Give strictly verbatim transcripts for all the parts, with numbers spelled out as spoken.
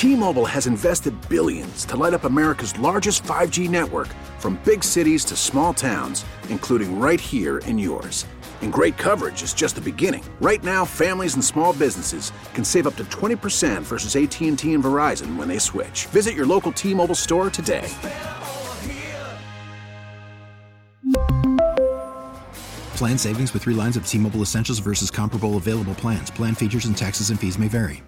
T-Mobile has invested billions to light up America's largest five G network, from big cities to small towns, including right here in yours. And great coverage is just the beginning. Right now, families and small businesses can save up to twenty percent versus A T and T and Verizon when they switch. Visit your local T-Mobile store today. Plan savings with three lines of T-Mobile Essentials versus comparable available plans. Plan features and taxes and fees may vary.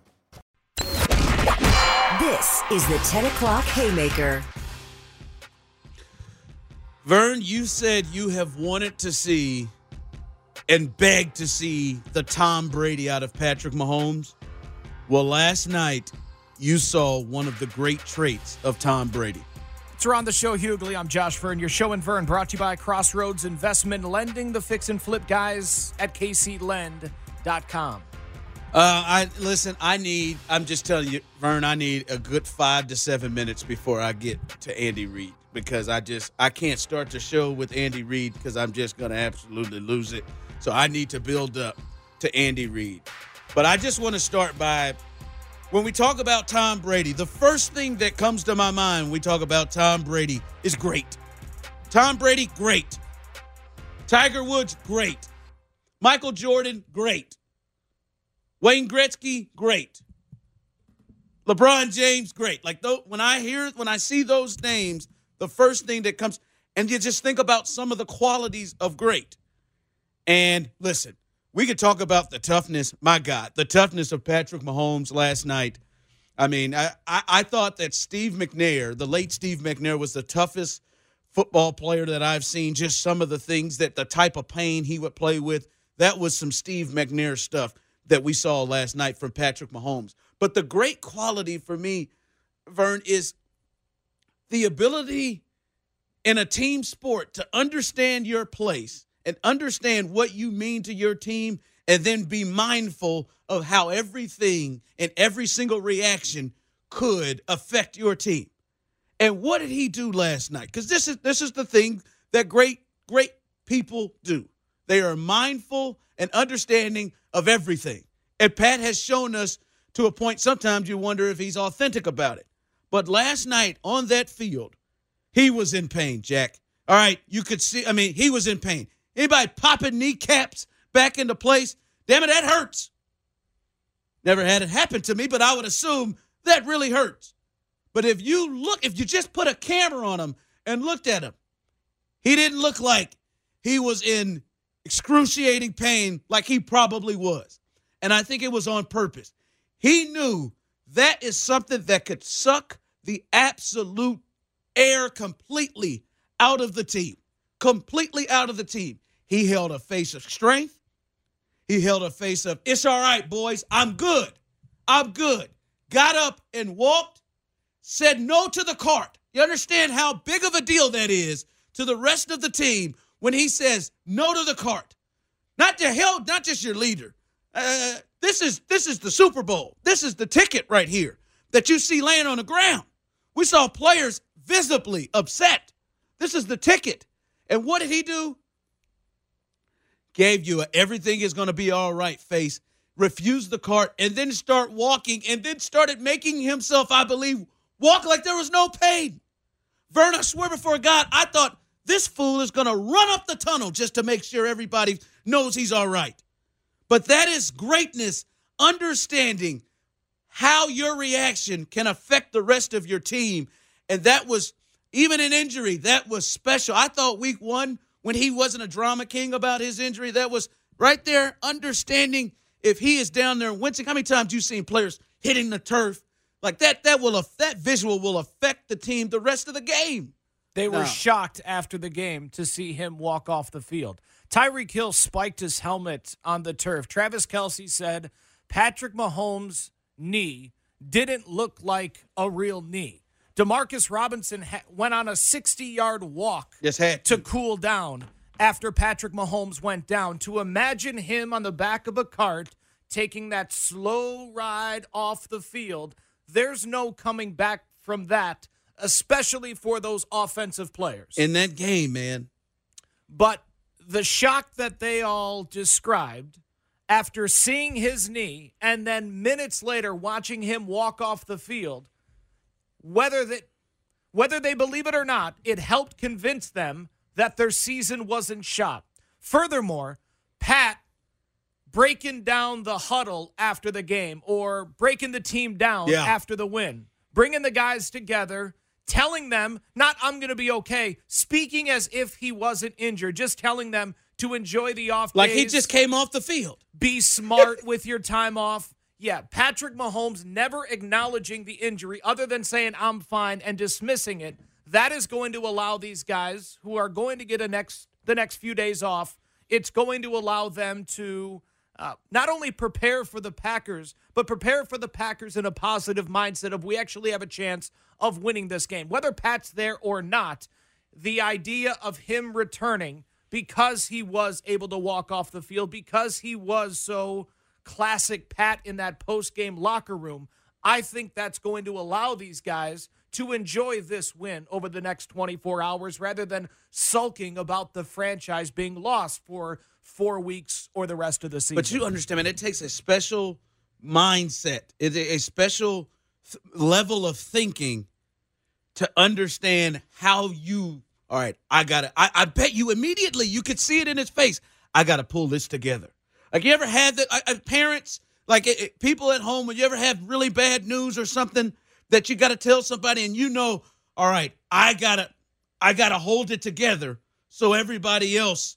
This is the ten o'clock Haymaker. Vern, you said you have wanted to see and begged to see the Tom Brady out of Patrick Mahomes. Well, last night you saw one of the great traits of Tom Brady. It's around the show, Hughley. I'm Josh Vern. Your show and Vern brought to you by Crossroads Investment Lending, the fix and flip guys at k c lend dot com. Uh, I listen. I need. I'm just telling you, Vern. I need a good five to seven minutes before I get to Andy Reid, because I just I can't start the show with Andy Reid because I'm just gonna absolutely lose it. So I need to build up to Andy Reid. But I just want to start by, when we talk about Tom Brady, the first thing that comes to my mind when we talk about Tom Brady is great. Tom Brady, great. Tiger Woods, great. Michael Jordan, great. Wayne Gretzky, great. LeBron James, great. Like, th- when I hear, when I see those names, the first thing that comes, and you just think about some of the qualities of great. And listen, we could talk about the toughness. My God, the toughness of Patrick Mahomes last night. I mean, I, I, I thought that Steve McNair, the late Steve McNair, was the toughest football player that I've seen. Just some of the things that the type of pain he would play with, that was some Steve McNair stuff that we saw last night from Patrick Mahomes. But the great quality for me, Vern, is the ability in a team sport to understand your place and understand what you mean to your team, and then be mindful of how everything and every single reaction could affect your team. And what did he do last night? Because this is this is the thing that great, great people do. They are mindful and understanding of everything. And Pat has shown us, to a point sometimes you wonder if he's authentic about it. But last night on that field, he was in pain, Jack. All right, you could see, I mean, he was in pain. Anybody popping kneecaps back into place? Damn it, that hurts. Never had it happen to me, but I would assume that really hurts. But if you look, if you just put a camera on him and looked at him, he didn't look like he was in excruciating pain like he probably was. And I think it was on purpose. He knew that is something that could suck the absolute air completely out of the team. Completely out of the team. He held a face of strength. He held a face of, it's all right, boys. I'm good. I'm good. Got up and walked, said no to the cart. You understand how big of a deal that is to the rest of the team when he says no to the cart. Not to hell, not just your leader. Uh, this is this is the Super Bowl. This is the ticket right here that you see laying on the ground. We saw players visibly upset. This is the ticket. And what did he do? Gave you a everything is going to be all right face, refused the cart, and then start walking, and then started making himself, I believe, walk like there was no pain. Vern, I swear before God, I thought this fool is going to run up the tunnel just to make sure everybody knows he's all right. But that is greatness, understanding how your reaction can affect the rest of your team. And that was, even in injury, that was special. I thought week one, when he wasn't a drama king about his injury, that was right there, understanding if he is down there wincing. How many times you seen players hitting the turf? Like that, that will that visual will affect the team the rest of the game. They were No. shocked after the game to see him walk off the field. Tyreek Hill spiked his helmet on the turf. Travis Kelce said Patrick Mahomes' knee didn't look like a real knee. Demarcus Robinson ha- went on a sixty-yard walk Just had to cool down after Patrick Mahomes went down. To imagine him on the back of a cart taking that slow ride off the field, there's no coming back from that, especially for those offensive players. in that game, man. But the shock that they all described after seeing his knee and then minutes later watching him walk off the field, whether that whether they believe it or not, it helped convince them that their season wasn't shot. Furthermore, Pat breaking down the huddle after the game or breaking the team down yeah. after the win, bringing the guys together, telling them, not I'm going to be okay, speaking as if he wasn't injured, just telling them to enjoy the off days. Like he just came off the field. Be smart with your time off. Yeah, Patrick Mahomes never acknowledging the injury other than saying, I'm fine, and dismissing it. That is going to allow these guys who are going to get a next the next few days off, it's going to allow them to uh, not only prepare for the Packers, but prepare for the Packers in a positive mindset of we actually have a chance of winning this game. Whether Pat's there or not, the idea of him returning because he was able to walk off the field, because he was so classic Pat in that post-game locker room, I think that's going to allow these guys to enjoy this win over the next twenty-four hours rather than sulking about the franchise being lost for four weeks or the rest of the season. But you understand, man, it takes a special mindset, it's a special th- level of thinking to understand how you, all right, I got to, I, I bet you immediately, you could see it in his face, I got to pull this together. Like, you ever had that, uh, parents, like it, it, people at home, when you ever have really bad news or something that you got to tell somebody and you know, all right, I got to, I got to hold it together so everybody else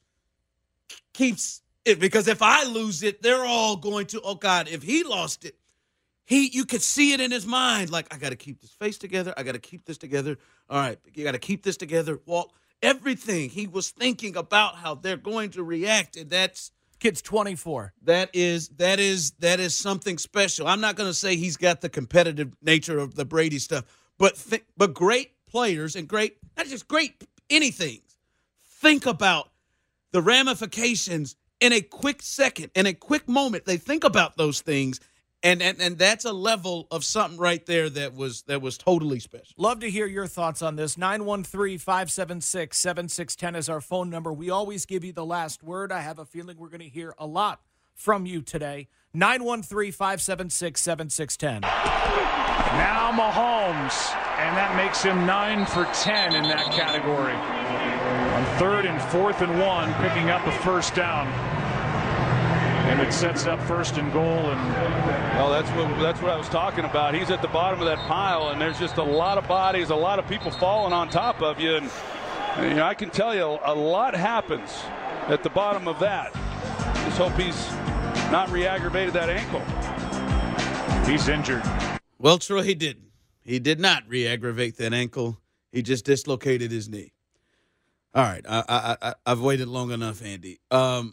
keeps it. Because if I lose it, they're all going to, oh God, if he lost it, he, you could see it in his mind. Like, I got to keep this face together. I got to keep this together. All right, you got to keep this together. Walt, everything he was thinking about how they're going to react. And that's, kid's twenty-four. That is that is that is something special. I'm not going to say he's got the competitive nature of the Brady stuff, but th- but great players and great, not just great anything, think about the ramifications in a quick second, in a quick moment. They think about those things, and and, and that's a level of something right there that was that was totally special. Love to hear your thoughts on this. nine one three, five seven six, seven six one zero is our phone number. We always give you the last word. I have a feeling we're going to hear a lot from you today. nine one three, five seven six, seven six one zero. Now Mahomes, and that makes him nine for ten in that category. On third and fourth and one, picking up a first down. And it sets up first and goal. And well, that's what that's what I was talking about. He's at the bottom of that pile, and there's just a lot of bodies, a lot of people falling on top of you. And you know, I can tell you, a lot happens at the bottom of that. Just hope he's not re-aggravated that ankle. He's injured. Well, Troy, he didn't. He did not re-aggravate that ankle. He just dislocated his knee. All right, I, I, I, I've waited long enough, Andy. Um,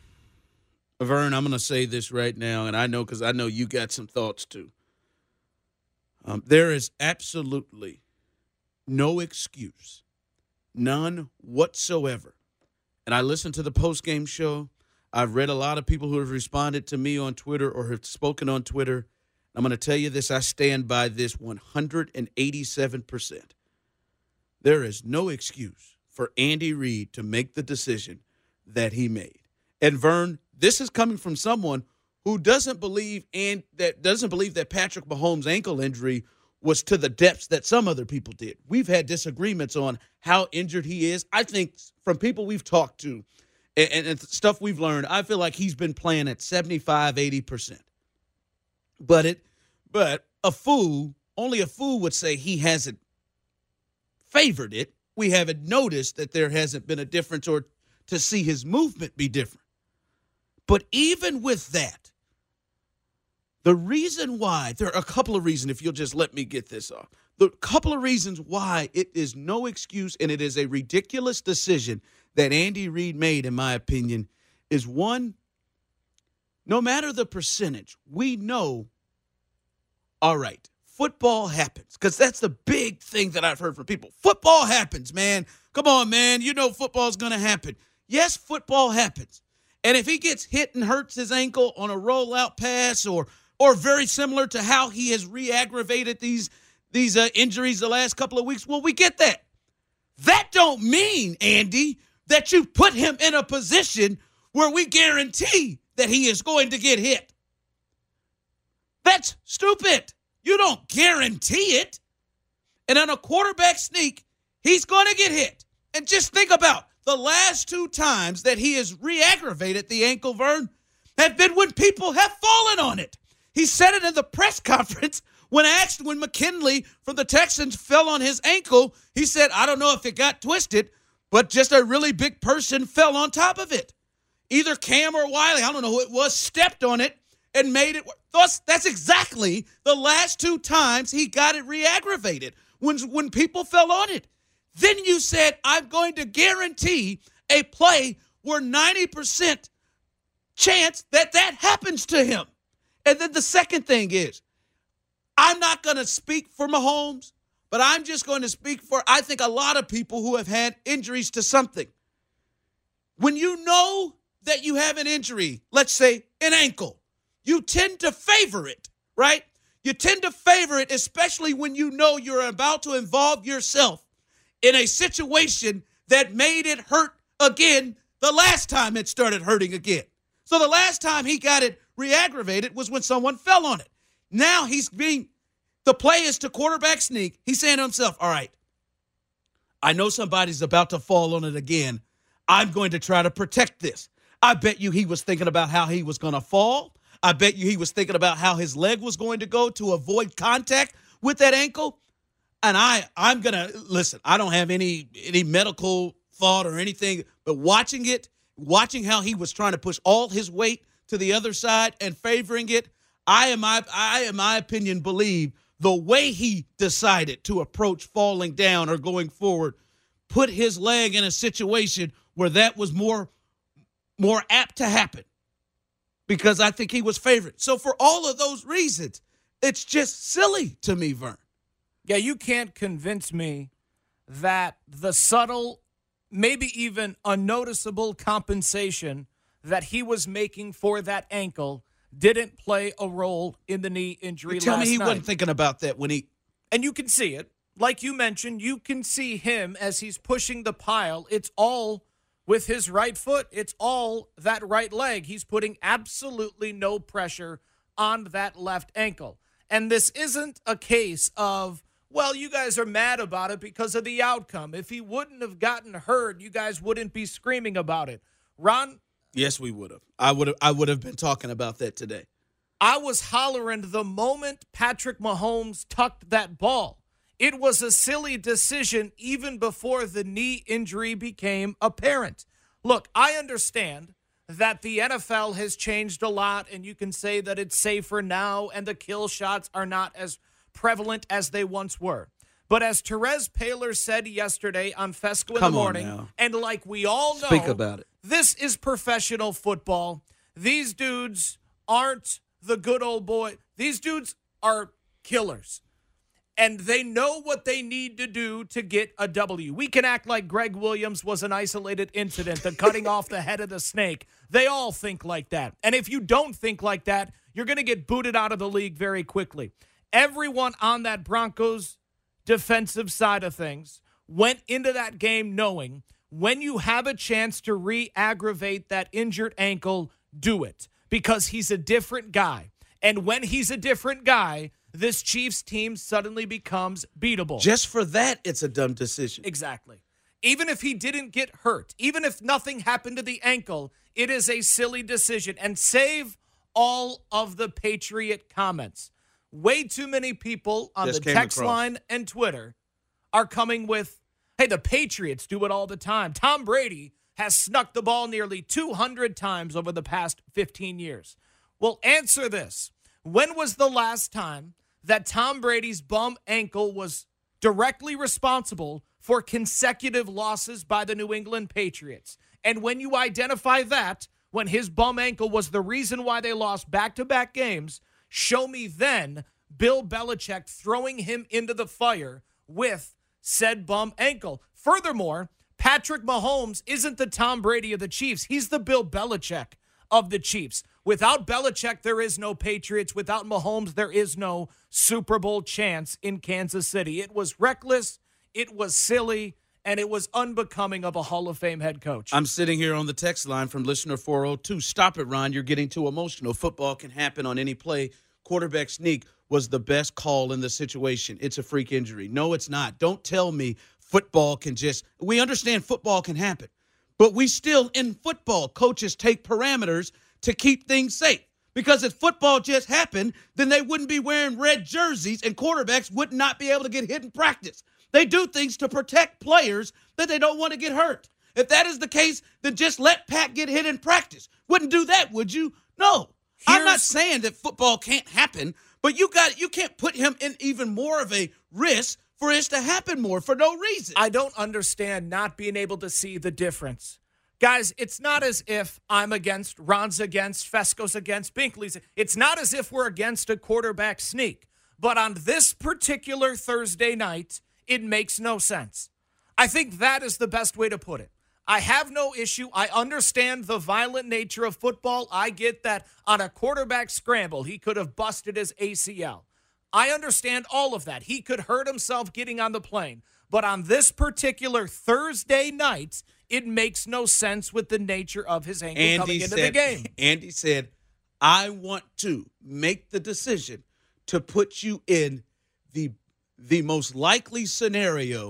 Vern, I'm going to say this right now, and I know because I know you got some thoughts too. Um, there is absolutely no excuse, none whatsoever. And I listened to the post-game show. I've read a lot of people who have responded to me on Twitter or have spoken on Twitter. I'm going to tell you this. I stand by this one hundred eighty-seven percent. There is no excuse for Andy Reid to make the decision that he made. And Vern, this is coming from someone who doesn't believe and that doesn't believe that Patrick Mahomes' ankle injury was to the depths that some other people did. We've had disagreements on how injured he is. I think from people we've talked to and, and, and stuff we've learned, I feel like he's been playing at seventy-five, eighty percent. But it, but a fool, only a fool would say he hasn't favored it. We haven't noticed that there hasn't been a difference or to see his movement be different. But even with that, the reason why, there are a couple of reasons, if you'll just let me get this off. The couple of reasons why it is no excuse and it is a ridiculous decision that Andy Reid made, in my opinion, is one, no matter the percentage, we know, all right, football happens. Because that's the big thing that I've heard from people. Football happens, man. Come on, man. You know football's going to happen. Yes, football happens. And if he gets hit and hurts his ankle on a rollout pass or or very similar to how he has re-aggravated these, these uh, injuries the last couple of weeks, well, we get that. That don't mean, Andy, that you put him in a position where we guarantee that he is going to get hit. That's stupid. You don't guarantee it. And on a quarterback sneak, he's going to get hit. And just think about the last two times that he has re-aggravated the ankle, Vern, have been when people have fallen on it. He said it in the press conference when asked when McKinley from the Texans fell on his ankle. He said, I don't know if it got twisted, but just a really big person fell on top of it. Either Cam or Wiley, I don't know who it was, stepped on it and made it work. Thus, that's exactly the last two times he got it re-aggravated, when, when people fell on it. Then you said, I'm going to guarantee a play where ninety percent chance that that happens to him. And then the second thing is, I'm not going to speak for Mahomes, but I'm just going to speak for, I think, a lot of people who have had injuries to something. When you know that you have an injury, let's say an ankle, you tend to favor it, right? You tend to favor it, especially when you know you're about to involve yourself in a situation that made it hurt again the last time it started hurting again. So the last time he got it re-aggravated was when someone fell on it. Now he's being, the play is to quarterback sneak. He's saying to himself, all right, I know somebody's about to fall on it again. I'm going to try to protect this. I bet you he was thinking about how he was going to fall. I bet you he was thinking about how his leg was going to go to avoid contact with that ankle. And I, I'm going to, listen, I don't have any any medical thought or anything, but watching it, watching how he was trying to push all his weight to the other side and favoring it, I, in my, I, in my opinion, believe the way he decided to approach falling down or going forward put his leg in a situation where that was more, more apt to happen, because I think he was favored. So for all of those reasons, it's just silly to me, Vern. Yeah, you can't convince me that the subtle, maybe even unnoticeable compensation that he was making for that ankle didn't play a role in the knee injury last night. Tell me he wasn't thinking about that when he... And you can see it. Like you mentioned, you can see him as he's pushing the pile. It's all with his right foot. It's all that right leg. He's putting absolutely no pressure on that left ankle. And this isn't a case of, well, you guys are mad about it because of the outcome. If he wouldn't have gotten hurt, you guys wouldn't be screaming about it. Ron? Yes, we would have. I would have I would have been talking about that today. I was hollering the moment Patrick Mahomes tucked that ball. It was a silly decision even before the knee injury became apparent. Look, I understand that the N F L has changed a lot, and you can say that it's safer now and the kill shots are not as prevalent as they once were. But as Terez Paylor said yesterday on Fesco in Come the morning, on now. and like we all know, Speak about it. This is professional football. These dudes aren't the good old boy. These dudes are killers. And they know what they need to do to get a W. We can act like Greg Williams was an isolated incident, the cutting off the head of the snake. They all think like that. And if you don't think like that, you're going to get booted out of the league very quickly. Everyone on that Broncos defensive side of things went into that game knowing when you have a chance to re-aggravate that injured ankle, do it, because he's a different guy. And when he's a different guy, this Chiefs team suddenly becomes beatable. Just for that, it's a dumb decision. Exactly. Even if he didn't get hurt, even if nothing happened to the ankle, it is a silly decision. And save all of the Patriot comments. Way too many people on Just the text across. line and Twitter are coming with, hey, the Patriots do it all the time. Tom Brady has snuck the ball nearly two hundred times over the past fifteen years. Well, answer this. When was the last time that Tom Brady's bum ankle was directly responsible for consecutive losses by the New England Patriots? And when you identify that, when his bum ankle was the reason why they lost back-to-back games, show me then Bill Belichick throwing him into the fire with said bum ankle. Furthermore, Patrick Mahomes isn't the Tom Brady of the Chiefs. He's the Bill Belichick of the Chiefs. Without Belichick, there is no Patriots. Without Mahomes, there is no Super Bowl chance in Kansas City. It was reckless. It was silly. and it was unbecoming of a Hall of Fame head coach. I'm sitting here on the text line from listener four oh two. Stop it, Ron. You're getting too emotional. Football can happen on any play. Quarterback sneak was the best call in the situation. It's a freak injury. No, it's not. Don't tell me football can just – we understand football can happen. But we still, in football, coaches take parameters to keep things safe. Because if football just happened, then they wouldn't be wearing red jerseys and quarterbacks would not be able to get hit in practice. They do things to protect players that they don't want to get hurt. If that is the case, then just let Pat get hit in practice. Wouldn't do that, would you? No. Here's, I'm not saying that football can't happen, but you got you can't put him in even more of a risk for it to happen more for no reason. I don't understand not being able to see the difference. Guys, it's not as if I'm against, Ron's against, Fesco's against, Binkley's. It's not as if we're against a quarterback sneak. But on this particular Thursday night, it makes no sense. I think that is the best way to put it. I have no issue. I understand the violent nature of football. I get that on a quarterback scramble, he could have busted his A C L. I understand all of that. He could hurt himself getting on the plane. But on this particular Thursday night, it makes no sense with the nature of his ankle Andy coming into said, the game. Andy said, I want to make the decision to put you in the the most likely scenario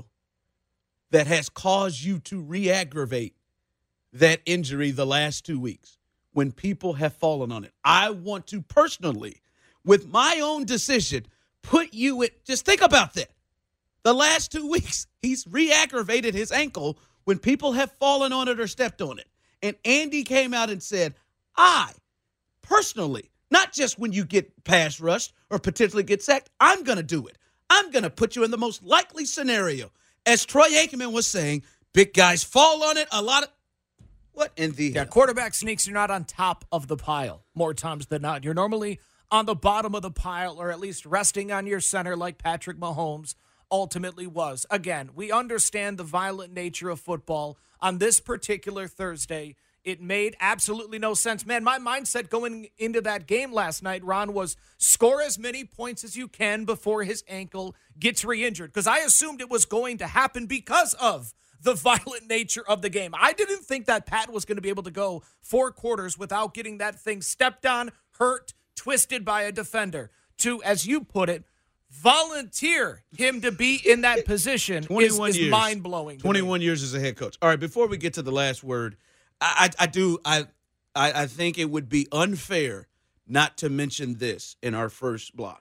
that has caused you to re-aggravate that injury the last two weeks when people have fallen on it. I want to personally, with my own decision, put you in. Just think about that. The last two weeks, he's re-aggravated his ankle when people have fallen on it or stepped on it. And Andy came out and said, I personally, not just when you get pass rushed or potentially get sacked, I'm going to do it. I'm going to put you in the most likely scenario. As Troy Aikman was saying, big guys fall on it a lot of – what in the Yeah, quarterback sneaks, you're not on top of the pile more times than not. You're normally on the bottom of the pile or at least resting on your center like Patrick Mahomes ultimately was. Again, we understand the violent nature of football. On this particular Thursday, it made absolutely no sense. Man, my mindset going into that game last night, Ron, was score as many points as you can before his ankle gets re-injured, because I assumed it was going to happen because of the violent nature of the game. I didn't think that Pat was going to be able to go four quarters without getting that thing stepped on, hurt, twisted by a defender. To, as you put it, volunteer him to be in that position is, is mind-blowing. twenty-one years as a head coach. All right, before we get to the last word, I, I, I do I, I I think it would be unfair not to mention this in our first block.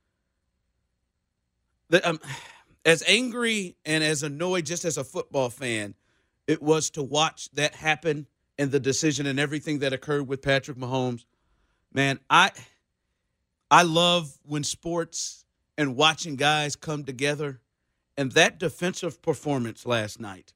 That um, as angry and as annoyed, just as a football fan, it was to watch that happen and the decision and everything that occurred with Patrick Mahomes. Man, I I love when sports and watching guys come together, and that defensive performance last night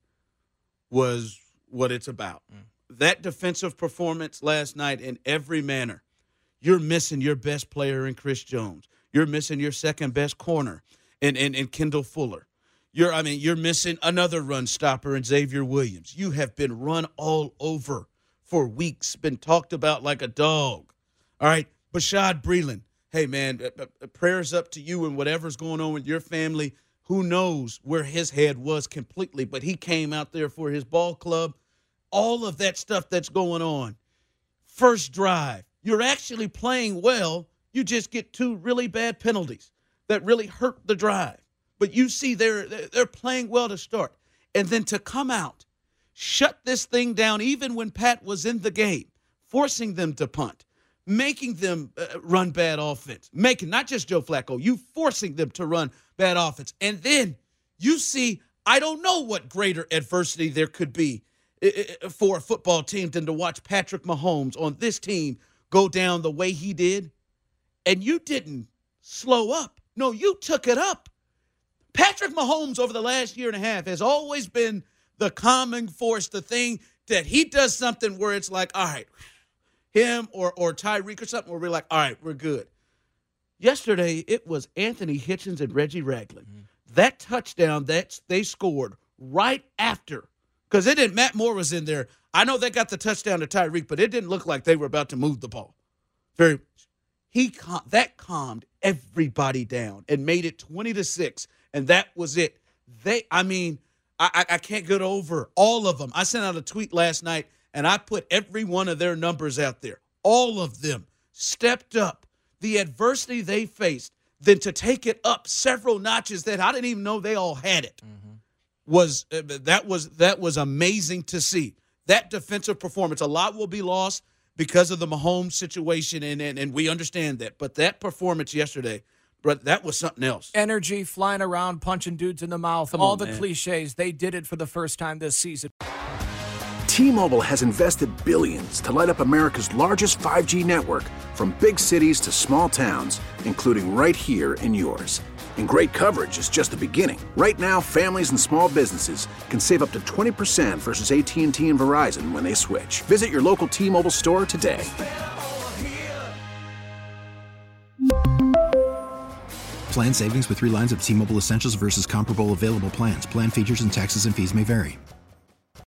was what it's about. Mm. That defensive performance last night in every manner. You're missing your best player in Chris Jones. You're missing your second best corner in, in, in Kendall Fuller. You're, I mean, you're missing another run stopper in Xavier Williams. You have been run all over for weeks, been talked about like a dog. All right, Bashaud Breeland. Hey, man, uh, uh, prayers up to you and whatever's going on with your family. Who knows where his head was completely, but he came out there for his ball club. All of that stuff that's going on. First drive, you're actually playing well. You just get two really bad penalties that really hurt the drive. But you see they're, they're playing well to start. And then to come out, shut this thing down even when Pat was in the game, forcing them to punt, making them uh, run bad offense, making not just Joe Flacco, you forcing them to run bad offense. And then you see, I don't know what greater adversity there could be for a football team than to watch Patrick Mahomes on this team go down the way he did. And you didn't slow up. No, you took it up. Patrick Mahomes over the last year and a half has always been the calming force, the thing that he does something where it's like, all right, him or or Tyreek or something where we're like, all right, we're good. Yesterday, it was Anthony Hitchens and Reggie Ragland. Mm-hmm. That touchdown that they scored right after, because it didn't, Matt Moore was in there. I know they got the touchdown to Tyreek, but it didn't look like they were about to move the ball. Very, he that calmed everybody down and made it twenty to six, and that was it. They, I mean, I, I, I can't get over all of them. I sent out a tweet last night, and I put every one of their numbers out there. All of them stepped up the adversity they faced, then to take it up several notches that I didn't even know they all had it. Mm-hmm. Was uh, that was that was amazing to see. That defensive performance. A lot will be lost because of the Mahomes situation, and, and, and we understand that. But that performance yesterday, but that was something else. Energy, flying around, punching dudes in the mouth, Come all on, the man. cliches. They did it for the first time this season. T-Mobile has invested billions to light up America's largest five G network, from big cities to small towns, including right here in yours. And great coverage is just the beginning. Right now, families and small businesses can save up to twenty percent versus A T and T and Verizon when they switch. Visit your local T-Mobile store today. Plan savings with three lines of T-Mobile Essentials versus comparable available plans. Plan features and taxes and fees may vary.